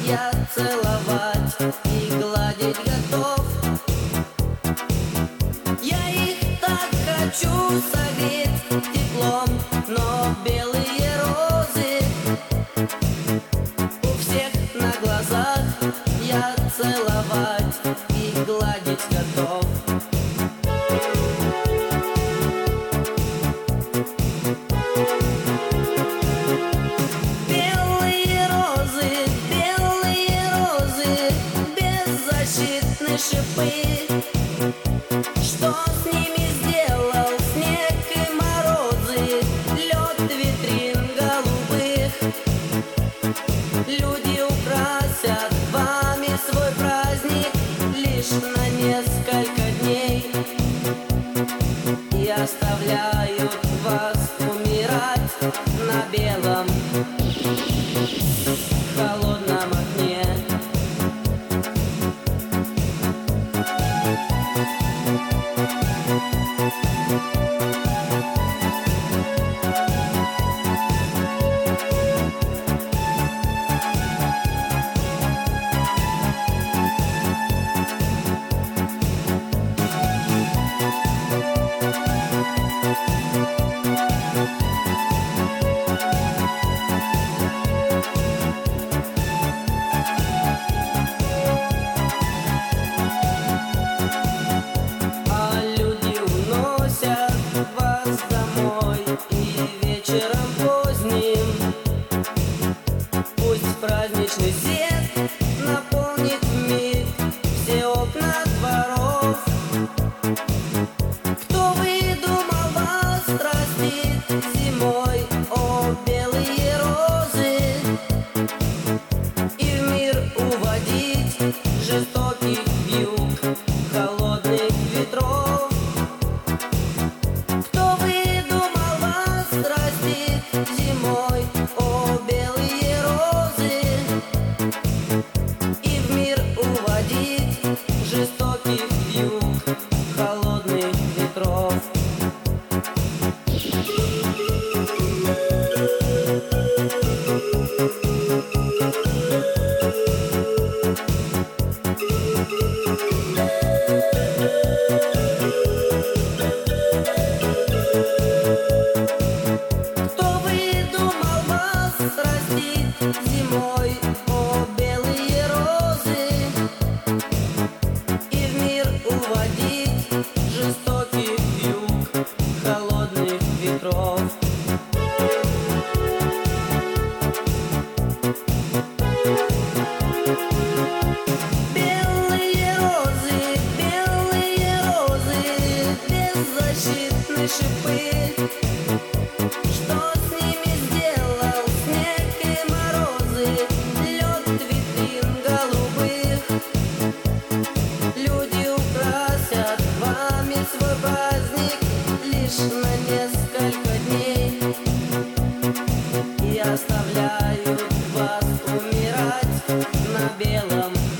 я целовать и гладить готов. Я их так хочу согреть теплом, но белые розы у всех на глазах я целовать и гладить готов. Беззащитные шипы, что с ними сделал снег и морозы, лед витрин голубых. Люди украсят вами свой праздник лишь на несколько дней и оставляют вас умирать на белом холодном окне. Вас домой и вечером поздним пусть праздничный свет наполнит вмиг все окна дворов. Кто выдумал вас растить зимой, о белые розы, и в мир уводить жестоких вьюг холодных ветров? Зимой, о белые розы, и в мир уводить жестоких вьюг холодных ветров. Зимой, о белые розы, и в мир уводить жестоких вьюг холодных ветров. Белые розы, беззащитные шипы, что с ними сделал снег и морозы, лед витрин голубых. Люди украсят вами свой праздник лишь на несколько дней и оставляют вас умирать на белом